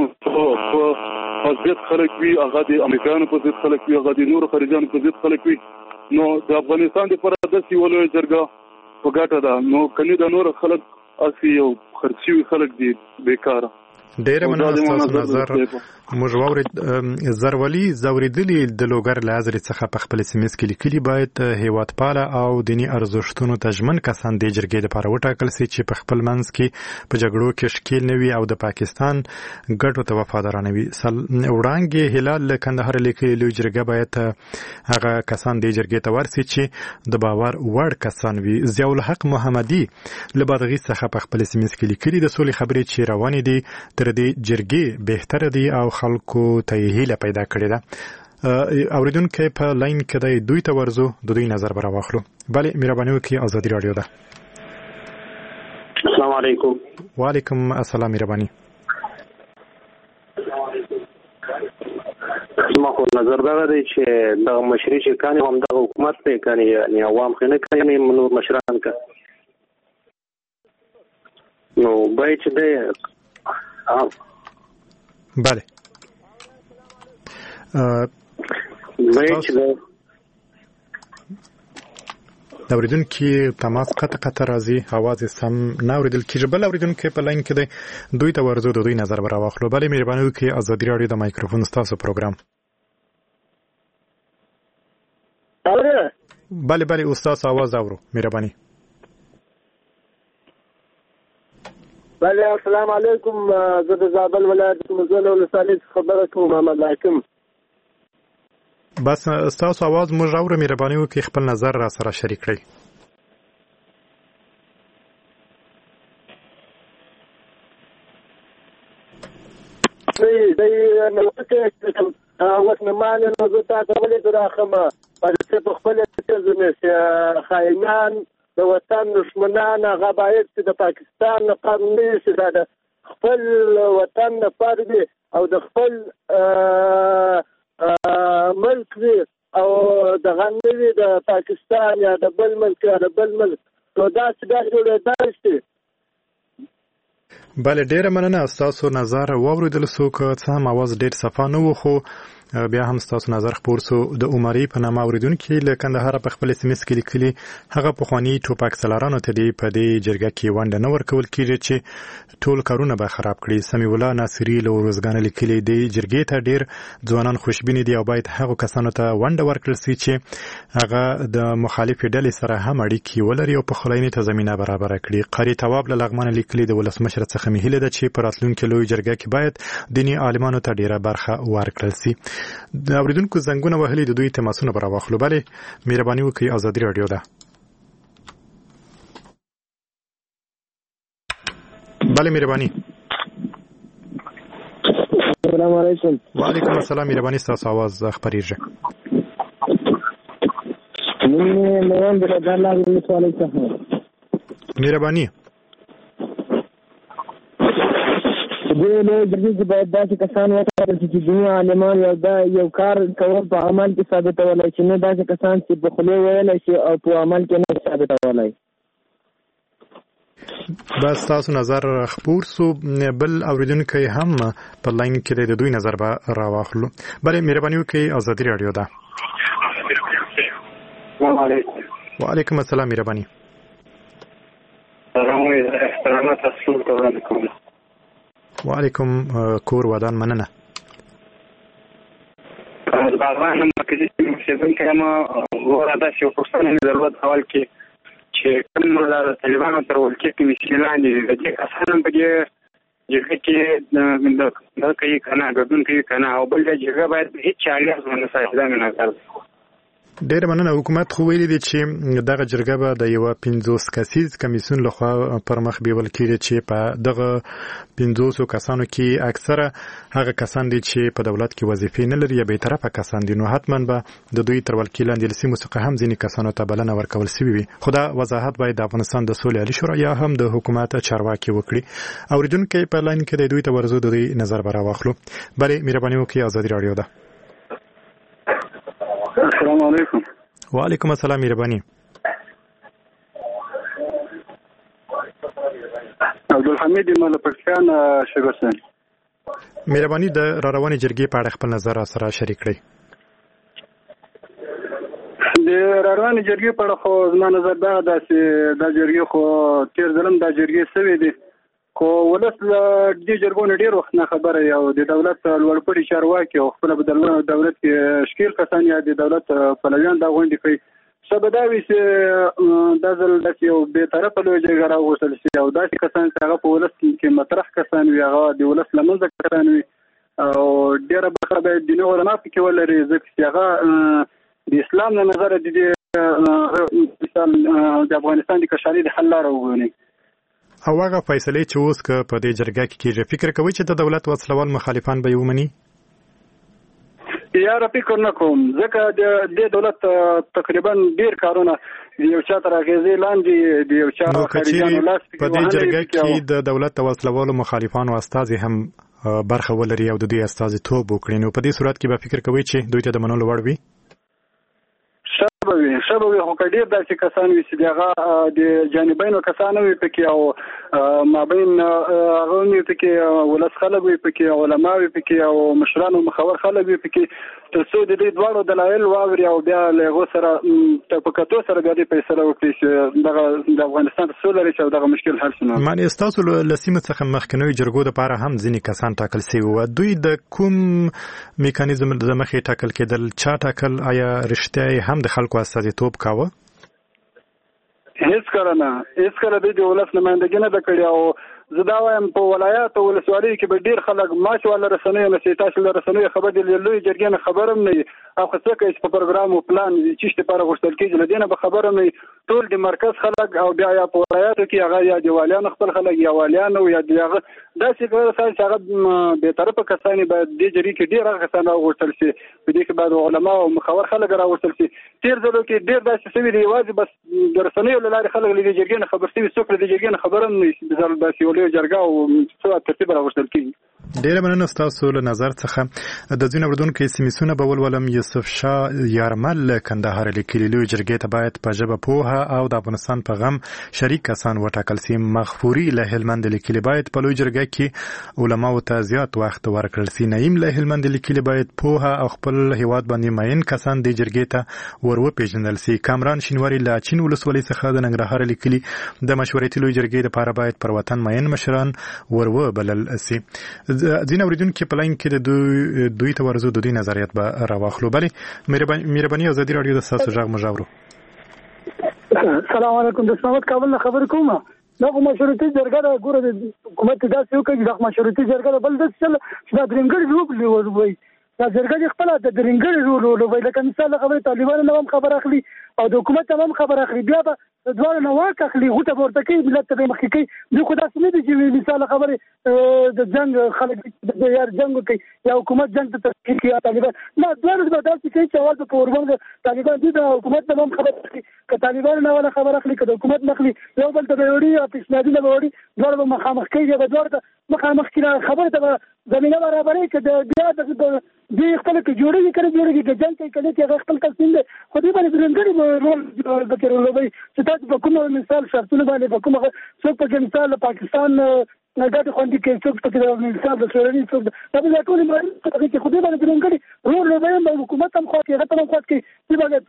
ضد خلک وي، هغه د امریکایانو په ضد خلک وي، هغه د نورو خارجانو په ضد خلک وي. نو د افغانستان لپاره داسې یو لوی جرګه په ګټه ده. نو کني د نورو خلک اسی او خرچي خلک دي بیکاره. ډیره مننه تاسو نظر موږ واورید. زرولی زوریدلی د لوګر لازر څخه په خپل SMS کې لیکلي باید هیواد پاله او دینی ارزښتونو ته ژمن کسان د جرګې لپاره وټاکل شي چې په خپل منځ کې په جګړو کې شکیل نه وي او د پاکستان ګټو ته وفادارانه وي. وړاندې هلال له کندهار لیکلي لوی جرګه باید هغه کسان د جرګې ته ورسي چې د باور وړ کسان وي. ضیاء الحق محمدي له بادغیس څخه په خپل SMS کې لیکلي د سولې خبرې چې روانې دي تر دې جرګې بهتره دي او خلکو ته هیله پیدا کړې ده. اوریدونکو په لاین کې دی دوی ته ورزو د دوی نظر به راواخلو. بلې مهرباني وکړئ، ازادي رادیو ده. السلام علیکم. وعلیکم السلام. مهرباني. زما خو نظر دا دی چې د مشري چې کاني هم د حکومت نه کاني یعنی عوام خنه کاني نور مشران کا نو بای چې دی بله بای چې دی د اوریدونکو تماس قطع راځي आवाज سم نه اوریدل کیږي بل اوریدونکو په لاین کې دی دوی ته ورزو د دوی نظر براوخلو بلې مهرباني وکړئ ازادي رادیو د مایکروفون تاسو پروګرام بله استاد आवाज اورو مهرباني بله السلام علیکم زه د زابل ولایت مزل ولسوالۍ خبره کوم محمد حاکم بس تاسو आवाज موږ اورو مهرباني وکړئ خپل نظر را سره شریک کړئ اوس نه مانه نو زه تاسو ولې دراخمه چې په خپل ځنه خاینان د وطن دشمنان هغه باید چې د پاکستان نه قانوني شي د خپل وطن نه پردي او د خپل ملک وی او د غنوي د پاکستان یا د بل ملک یا د بل ملک نو دا څه جوړېدای شي بله ډیره مننه تاسو نظر واوریدل سو که څه هم आवाज ډیر صفا نه و خو بیا هم تاسو نظر خبر سو د عمرې په نامه اوریدونکو له کندهار په خپل SMS کې لیکلي هغه په خواني ټوپک سلارانو ته دی په دې جرګه کې ونده نه ورکول کیږي چې ټول کارونه به خراب کړي سمیع الله ناصری له ورزګان لیکلي دی جرګې ته ډیر ځوانان خوشبینی دي او باید هغه کسانو ته ونده ورکړل شي چې هغه د مخالف ډلې سره هم اړیکې ولري او په خلاینې ته زمينه برابر کړي قاری تواب له لغمان لیکلي د ولسمشر څخه مهله ده چې په راتلونکي لوی جرګه کې باید دینی عالمانو ته ډیره برخه ورکړل شي د اوریدونکو زنګونه وهلي د دوی تماسونه براوخلو بله مهرباني وکړئ ازادي رادیو ده بله مهرباني السلام علیکم وعلیکم السلام مهرباني تاسو आवाज خبرېږي مهرباني د له درې باید داسې کسان وټاکل شي چې دنیا عالمان یو کار کول په عمل کې ثابتولای شي نه داسې کسان چې په خوله ویلی شي او په عمل کې نه ثابتولای بس تاسو نظر خبر سو بل اوریدونکو هم په لاین کې د دوی نظر به راواخلو بله مهرباني وکړئ ازادي رادیو ده وعلیکم السلام مهرباني وعلیکم کور ودان مننه باغان مرکزی مسلمان کلمه ورته شو پښتنه ضرورت اول کې چې کوم د طالبانو تر ولکې کې مسلمان دي د اسانه په دې چې د کوي کنه غدون کوي کنه او بل ځای باید هیڅ چالي نه ساتل نه کړي ډېر مننه حکومت خو ویلي دي چې دغه جرګه به د یو 50 کسیز کمیسیون لخوا پر مخ بیول کېږي چې په دغه 50 کسانو کې اکثره هغه کسان دي چې په دولت کې وظیفې نه لري یا به طرفه کسان دي نو حتما به د دوی تر ولکې لاندې لسی موسیقي هم ځینې کسانو ته بلنه ورکول شوی وي خو دا وضاحت باید د افغانستان د سولې عالی شورا یا هم د حکومت چارواکي وکړي اوریدونکو په لاین کې د دوی ته ورزو د دوی نظر براوخلو بلې مهرباني وکړئ ازادي رادیو ده السلام علیکم وعلیکم السلام مهرباني عبدالحمید ملپکان شګرسن مهرباني د رواني جرګې په اړه خپل نظر سره شریک کړئ د رواني جرګې په اړه خو زما نظر دا چې د جرګې خو تیر ځلم د جرګې سوي دي خو ولس د جرګو نه ډیر وخت نه خبره یو د دولت لوړپوړي چارواکي او خپل دولت کې شکیل کسان یا د دولت پلویان دا غونډې کوي سبداوي چې د ځل د یو به طرفه لوی جرګه راوستل شي او داسې کسان چې هغه په ولس کې مطرح کسان وي هغه د ولس لمنځه کسان وي او ډیره برخه به د نور نه پکې ولري ځکه چې هغه د اسلام نه نظر د افغانستان د کشالي د حل لاره وګڼي او هغه فیصله چې اوس که په دې جرګه کې کېږي فکر کوي چې د دولت وسلوال مخالفان به یې ومني یاره فکر نه کوم ځکه د دولت تقریبا ډیر کارونه یو چا تر اغیزې لاندې د یو چا خارجيانو لاس په دې جرګه کې د دولت وسلوال مخالفانو استازي هم برخه ولري او د دوی استازیتوب وکړي، نو په دې صورت کې به فکر کوي چې دوی ته د منلو وړ وي؟ شبوي خو کډیر داسې کسان وي چې هغه د جانبینو کسان وي پکې او مابین هغه وي پکې ولس خلک وي پکې علما وي پکې او مشران او مخور خلک وي پکې، تر څو د دې دواړو دلایل واوري او بیا له هغو سره په کتو سره بیا دې فیصله وکړي چې دغه د افغانستان سوله لري چې دغه مشکل حل شي. معنی ستاسو له سیمې څخه مخکنیو جرګو دپاره هم ځینې کسان ټاکل شوي وو، دوی د کوم میکانیزم د مخې ټاکل کېدل؟ چا ټاکل؟ آیا رښتیا هم د خلکو استازیتوب کاوه؟ هیڅ کله دوی د ولس نمایندګي نه ده کړې او زه دا وایم په ولایات او ولسوالیو کې به ډېر خلک ماش والا رسنیو نه چې تاسو له رسنیو خبر دي لوی جرګې نه خبر هم نه او څه کوي په پروګرام او پلان چې لپاره غوښتل کېږي له دې نه به خبر هم نه ټول د مرکز خلک او بیا یا په ولایاتو کې هغه یا د والیانو خپل خلک یا والیانو یا دغه داسې کسان چې هغه به طرفه کسان باید د جرګې کې ډېر کسان راغوښتل شي، په دې کې باید علما او مخور خلک راغوښتل شي. تیر ځلو کې ډېر داسې شوي دي یوازې بس د رسنیو له لارې خلک له دې جرګې نه خبر شوي، څوک له دې جرګې نه خبر هم نه داسې یو جرګه او څه ترتیب راغوښتل کېږي. ډیره مننه ستاسو له نظر څخه. د ځینو اورېدونکو سیمسونه به ولولم. یوسف شاه یارمل کندهار لیکلي لوی جرګې ته باید په ژبه پوهه او د افغانستان په غم شریک کسان وټاکل شي. مغفوري له هلمند لیکلي باید په لوی جرګه کې علماو ته زیات وخت ورکړل شي. نعیم له هلمند لیکلي باید پوهه او خپل هیواد باندې ماین کسان د جرګې ته وروپېژندل شي. کامران شینواری له چین ولسوالۍ څخه د ننګرهار لیکلي د مشورتي لوی جرګې لپاره باید پر وطن ماین مشران وروبلل شي. ځینې اورېدونکي په لاین کې د دوی ته ورزو د دوی نظریات به راواخلو. بلې مهرباني ازادي راډیو د ستاسو غږ مجاورو. السلام علیکم، د سماوت کابل نه خبر کوم. دا مشورتي جرګه د ګوره د حکومت داسې وکړي د مشورتي جرګه بل د څه چې دا درنګړي روب وي دا جرګه خپل د درنګړي روب وي. لکه مثال خبره طالبان نه هم خبر اخلي او د حکومت هم خبر اخلي، بیا به دوه نه واک اخلي غوټه ورته کوي ملت ته مخکې کوي. دوی خو داسې نه دي چې مثال خبره د جنگ خلک د یار جنگ کوي یا حکومت جنگ ته تشکیل کوي طالبان نه، دوه به داسې کوي چې اول په اوربند طالبان دي د حکومت هم خبر اخلي، که طالبان نه ولا خبر اخلي که د حکومت نخلي یو بل ته وړي او پیشنهادونه وړي دوه به مخامخ کوي به دوه ته مخامخ کړه خبره ته زمينه برابرې چې د بیا د خپل کې جوړېږي د جنگ کې کله چې خپل تصمیم دی خو دې باندې درنګړي رول وکړي چې تاسو په کوم مثال شرطونه باندې په کوم څوک په مثال پاکستان نګات خوندې کې څوک په مثال د سوري څوک د ټول باندې چې خو دې باندې درنګړي رول وبایم د حکومت هم خو کې هغه هم خو کې چې باندې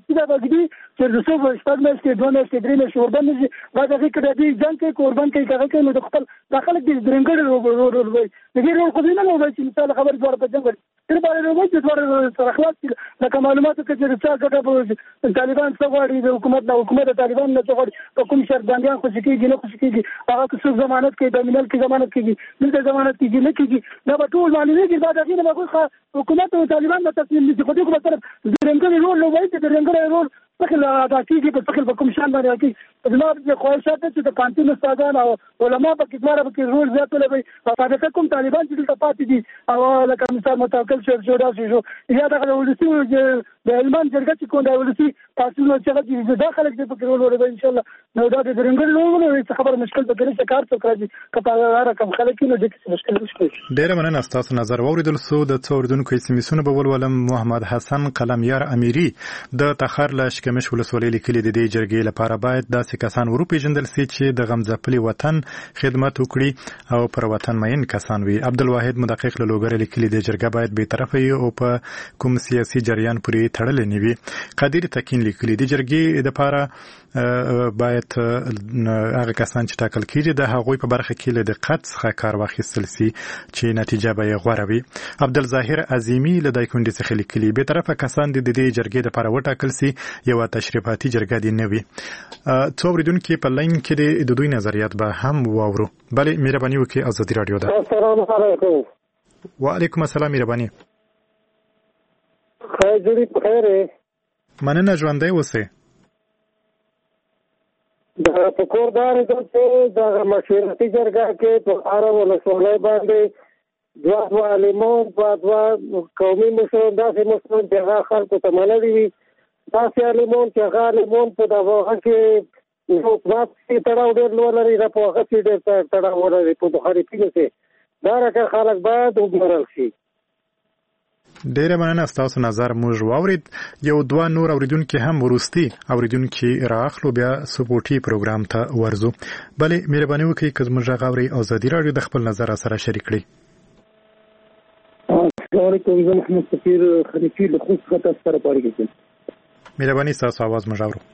چې د څو شپږ میاشتې دوه میاشتې درې میاشتې وربند دي باید هغه کې د دې جنگ کې قربان کې هغه کې نو د خپل داخله کې درنګړي رول وي دغه رول خو دې نه وایي چې مثال خبر جوړ په جنگ تر باندې وایي چې سره خلاص لکه معلوماتو کې چې څه ګټه طالبان څه غواړي د حکومت طالبان نه څه غواړي په کوم شرط باندې خو کېږي نه خو کېږي هغه څه ضمانت کې د ملت کې ضمانت کېږي دلته ضمانت کېږي نه کېږي دا به ټول معلومات کې بعد هغه نه کوي حکومت او طالبان د تصمیم دي خو دې کومه طرف درنګړي رول نو وایي چې درنګړي رول څخه دا کېږي په څخه کوم شان باندې کې جناب د خواهشات چې د پانتین استادان او علما په کې دواره کې رول زیات لوي په فائدې کوم طالبان چې دلته پاتې دي او لکه مثال متوکل جوړا شو یا د ولسی د علمان جرګه چې کوم د ولسی تاسو چې د داخله کې په کې رول ورته ان شاء الله نو دا د درنګړي رول نو خبر مشکل به کې کار څه کوي کپاره رقم خلک نو د مشکل نشته. ډېر مننه تاسو نظر واوریدل سو د څوردونکو سیمسونه به ولولم. محمد حسن قلمیار امیری د تخار له شکمش ولسوالۍ لیکلي د دې جرګې لپاره باید داسې کسان وروپېژندل شي چې د غمځپلي وطن خدمت وکړي او پر وطن مین کسان وي. عبدالواحد مدقق له لوګر لیکلي د جرګه باید به طرفه او په کوم سیاسي جریان پورې تړلې نه وي. قادر تکین لیکلي د جرګې لپاره باید هغه کسان چې ټاکل کیږي د هغوی په برخه کې له دقت څخه کار واخیستل شي چې نتیجه به یې غوره وي. عبدالظاهر عظیمی له دایکندي څخه لیکلي به طرفه کسان د دې جرګې لپاره وټاکل شي یو تشریفاتي جرګه دی نه وي. څو اوریدونکو په لاین کې د دوی نظریات به هم واورو. بلې مهرباني وکړئ ازادي راډیو ده. السلام علیکم. وعلیکم السلام. مهرباني خیر جوړی بخیر. مننه ژوندۍ اوسئ. د فکردار چې د مشورتي جرګه کې په اړه ولسوالۍ باندې دوه عالمان دوه قومي مشران داسې مشران چې هغه خلکو ته منلي وي داسې عالمان چې هغه عالمان په دغه کې حکومت کې تړاو ډېر لوړ لري په هغه کې ډېر تړاو لري په مخالفینو کې دا راکه خلک باید وګورل شي. ډیره مننه ستاسو نظر موږ واورید. یو دوه نور اوریدونکو هم ورستي اوریدونکو راخلو بیا سپورتي پروګرام ته ورزو. بلې مهرباني وکړئ که زموږ غاوري ازادي رادیو د خپل نظر سره شریک کړئ. السلام علیکم، زه محمد سفیر خلیفی له خوست څخه تاسو سره پاړی کوم. مهرباني ستاسو आवाज موږ اورو.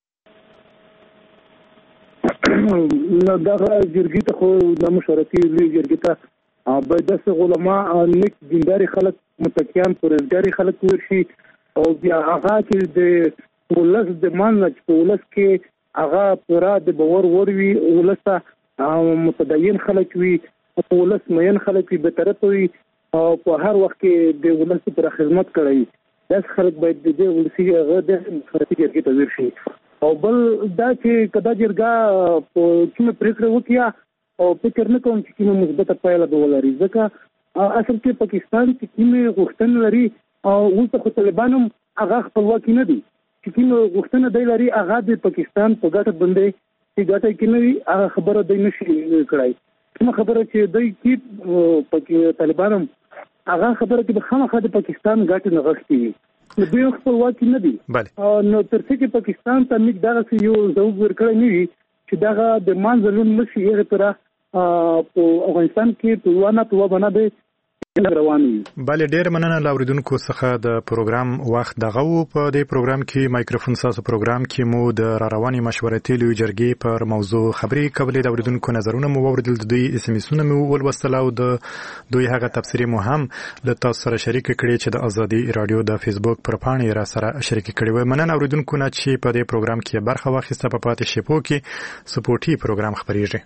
نو دا جرګې ته خو د مشورتي لوی جرګې ته باید داسې علما نیک دینداري خلک متقیان پرهیزګاري خلک ورشي او بیا هغه چې د ولس د مان چې په ولس کې هغه پوره د باور وروي، ولس متدین خلک وي، ولس مین خلک وي، بهترته وي او په هر وخت کې د ولس پر خدمت کوي. داس خلک باید د ولسی هغه د مشورتي جرګې ته ورشي. او بل دا چې کدا جرګه په کومه پریکړه وکړي او فکر نه کوم چې کومه مثبته پایله به ولري، ځکه اصل کې پاکستان کې کومه غوښتنه لري او اوس خو طالبان هم هغه خپلواکي نه دي چې کومه غوښتنه دی لري هغه د پاکستان په ګټه باندې چې ګټه کې نه وي هغه خبره دی نشي کړای. کومه خبره چې دی کې طالبان هم هغه خبره کې به خامخا د پاکستان ګټه نه غوښتي وي، نو دوی خپلواکي نه دي. نو تر څو چې پاکستان ته موږ دغه یو ځواب ورکړی نه وي چې دغه د منځلون نشي هغه طرح په افغانستان کې په ونه په وبنه به رواني. بله ډیر مننه لاوریدونکو څخه د پروګرام وخت دغه په دې پروګرام کې مایکروفون ساسو پروګرام کې مو د رواني مشورتي لوی جرګې پر موضوع خبرې کولې. د اوریدونکو نظرونه مو اوریدل، د دوی اس ام اسونه مو ولوستل او د دوی هغه تفسیری مو هم له تاسو سره شریک کړي چې د ازادي رادیو د فیسبوک پر پاڼې را سره شریک کړي وي. مننه اوریدونکو نه چې په دې پروګرام کې برخه واخیسته. په پاتې شپو کې سپورتي پروګرام خبريږي.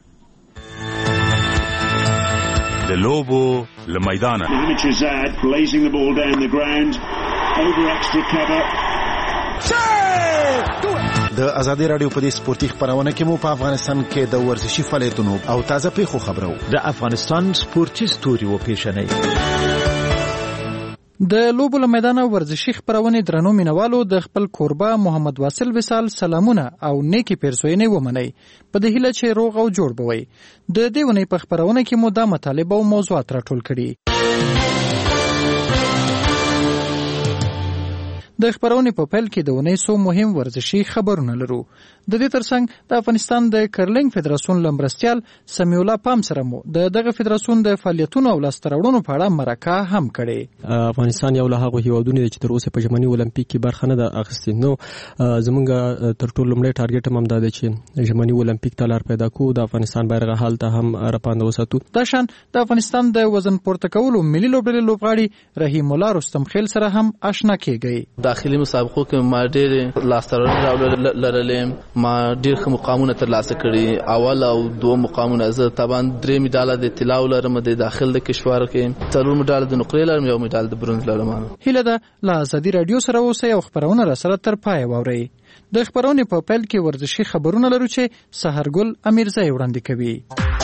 د لوبو لمیدانه د ازادي رادیو په دې سپورتي خبرونه کې مو په افغانستان کې د ورزشي فعالیتونو او تازه پیښو خبرو د افغانستان سپورتي ستوري و پیښنې د لوبو له میدانه ورزشي خبرونه درنو مینوالو د خپل کوربه محمد واصل وصال سلامونه او نیکی پیرزوینه ومني په دې هیله چې روغ او جوړ بوي. د دې ونې په خبرونه کې مو د مطالبه او موضوعات راټول کړي. د خبرونه په پیل کې د ونې سو مهم ورزشي خبرونه لرو. د دې ترڅنګ د افغانستان د کرلینګ فدراسیون لمرستيال سمیع الله پام سره مو دغه فدراسیون د فعالیتونو او لاستراوړونو په اړه مرکه هم کړي. افغانستان یو له هغه هیوادونو چې تر اوسه په ژمنی اولمپیک کې برخه نه ده اخیستې. نو زمونږ تر ټولو لومړی ټارګټ هم دا دی چې ژمنی اولمپیک ته لار پیدا کوو، د افغانستان بیرغ حالت هم راپاند وساتو. دا شان د افغانستان د وزن پورته کولو ملي لوبډلې لوبغاړي رحیم الله رستم خیل سره هم آشنا کیږي. داخلي مسابقو کې ما ډېر لاستراوړنې لرلې، ما ډېر ښه مقامونه ترلاسه کړي. اول او دوه مقامونه زه طبعا 3 مډاله د طلا لرم، د داخل د کشور کې 4 مډاله د نقرې لرم، یو مډال د برونز لرم. هیله ده له ازادي رادیو سره اوسئ او خبرونه را سره تر پای واورئ. د خبرونې په پیل کې ورزشي خبرونه لرو چې سحرګل امیرزی وړاندې کوي.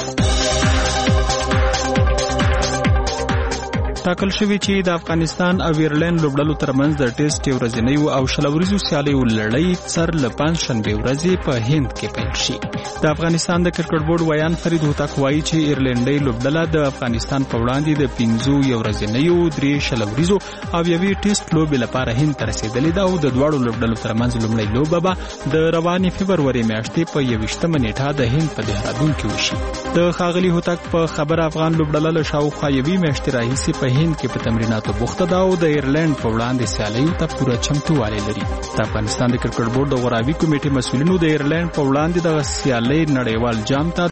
ټاکل شوی چې د افغانستان او ایرلند لوبډلو ترمنځ د ټیسټ ورځنیو او شلوريزو سیالیو لړۍ سر له پنځشنبه ورځې په هند کې پیل شي. د افغانستان د کرکټ بورډ ویان فرید هوتک وایي چې ایرلندي لوبډله د افغانستان په وړاندې د 5 ورځنیو 3 شلوريزو او یوې ټیسټ لوبې لپاره هند ته رسیدلې ده او د دواړو لوبډلو ترمنځ لومړی لوبه به د روانې فبروري میاشتې په 21 نیټه د هند په دهرادون کې وشي. د ښاغلي هوتک په خبر افغان لوبډله له شاوخوا یوې میاشتې راهیسې په هند کې په تمریناتو بوخته ده او د ایرلند په وړاندې سیالیو ته پوره چمتووالی لري. د افغانستان د کرکټ بورډ د غورابي کمیټې مسؤلینو د ایرلند په وړاندې د سیالۍ نړیوال جام ته